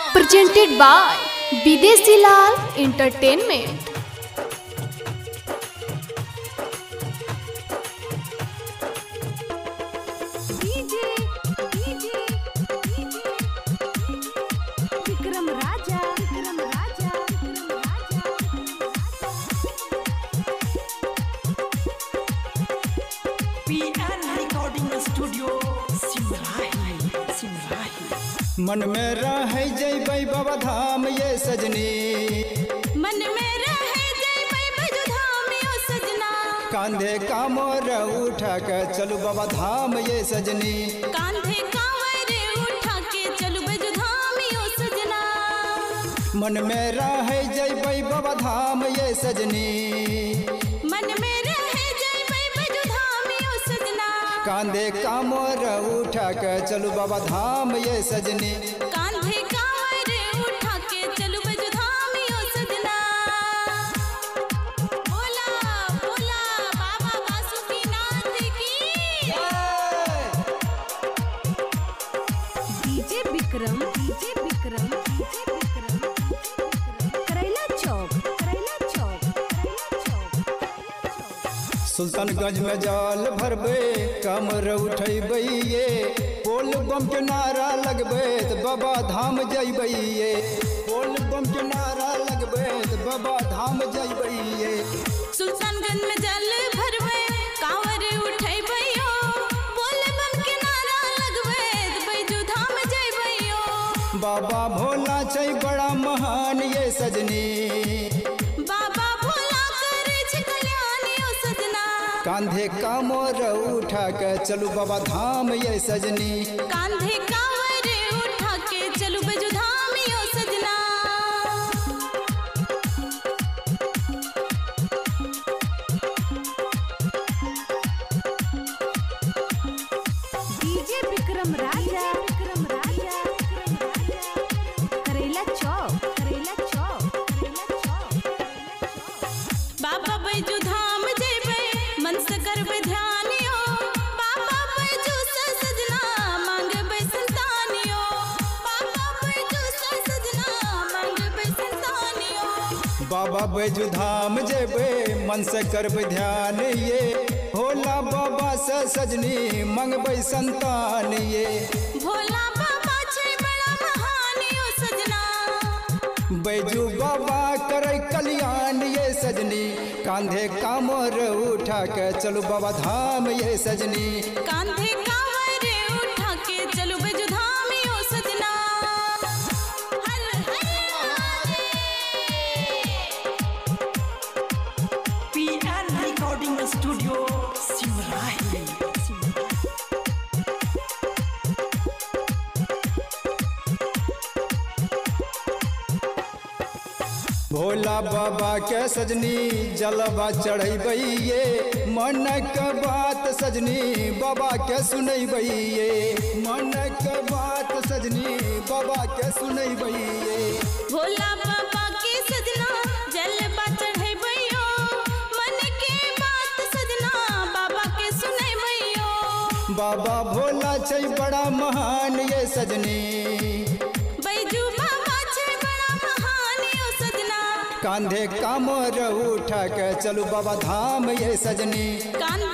presented by Bidesi Lal Entertainment. Vikram Raja PN recording studio Simrahi. मन में रह जैबै बाबा धाम ये सजनी, मन में रहे जय बजू धाम यो सजना, कांधे कामोर उठा के चलू बाबा धाम ये सजनी। कांधे कांवर उठा के चलू बजू धाम यो सजना, मन में रह जैबै बाबा धाम ये सजनी, मन में रहे जय बजू धाम यो सजना, कांधे कामोर उठा के चलू बाबा धाम ये सजनी। कांधे कांवर उठा के चलू बजू धाम यो सजना। बोला बोला बाबा बासुकीनाथ की। डीजे विक्रम करैला चौक सुल्तानगंज में जाल भरबे कमर उठेबै ये, बोल बम के नारा लगबे त बाबा धाम जइबै ये, बोल बम के नारा लगबे त बाबा धाम जइबै ये। सुल्तानगंज में जल भरबै कांवर उठैबै यो, बोल बम के नारा लगबै बैजू धाम जइबै यो। बाबा भोला छै बड़ा महान ये सजनी, बाबा भोला करे छै कल्याण यो सजना, कांधे कामोर उठा के चलू बाबा धाम ये सजनी। कांधे कांवर उठा के चलू बैजू धाम यो सजना। डीजे विक्रम राजा करैला चौक बाबा बैजू धाम जेबै मन से करबै ध्यान यो, बाबा बैजू से सजना मांगबै संतान यो, बाबा बैजू से सजना मांगबै संतान यो। बाबा बैजू धाम जेबै मन से करबै ध्यान ये, भोला बाबा से सजनी मंगबै संतान ये। भोला बाबा छै बड़ा महान यो सजना, बैजू बाबा करे कल्याण ये सजनी, कांधे कामोर उठा के चलू बाबा धाम ये सजनी। कांधे कांवर उठा के चलू बैजू धाम यो सजना। हर हर Mahadev. PN recording studio Simrahi. Bhola Baba के सजनी जलवा चढ़ैबै ये, मन के बात सजनी बाबा के सुनैबै ये, मन के बात सजनी बाबा के सुनैबै ये। भोला बाबा के सजना जलवा चढ़ैबै यो, मन के बात सजना बाबा के सुनैबै यो। बाबा भोला छै बड़ा महान ये सजनी, बैजू बाबा छै बड़ा महान यो सजना, कांधे कामोर उठा के चलू बाबा धाम ये सजनी। कांधे